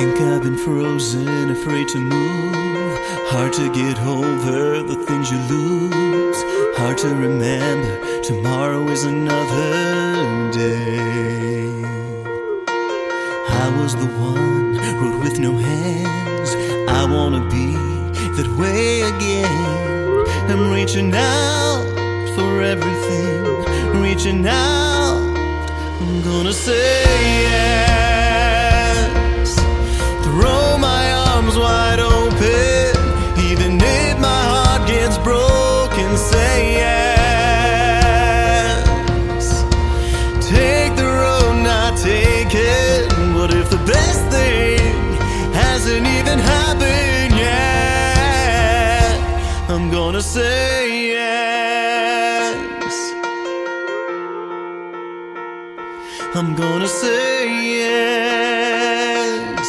Think I've been frozen, afraid to move. Hard to get over the things you lose. Hard to remember tomorrow is another day. I was the one, wrote with no hands. I wanna be that way again. I'm reaching out for everything, reaching out. I'm gonna say yes, throw my arms wide open. Even if my heart gets broken, say yes. Take the road not taken. What if the best thing hasn't even happened yet? I'm gonna say yes. I'm gonna say yes.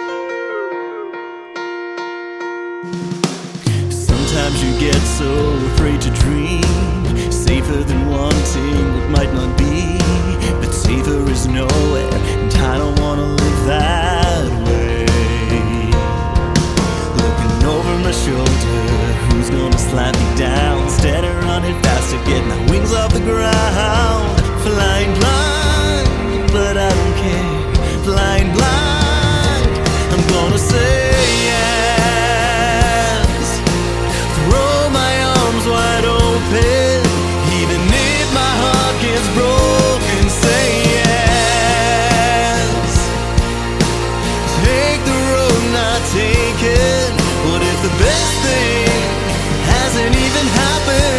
Sometimes you get so afraid to dream, safer than wanting what might not be. But safer is nowhere, and I don't wanna live that way. Looking over my shoulder, who's gonna slap me down? Instead of running fast to get my wings off the ground. Flying blind, but I don't care. Flying blind, I'm gonna say yes. Throw my arms wide open. Even if my heart gets broken, say yes. Take the road not taken. What if the best thing hasn't even happened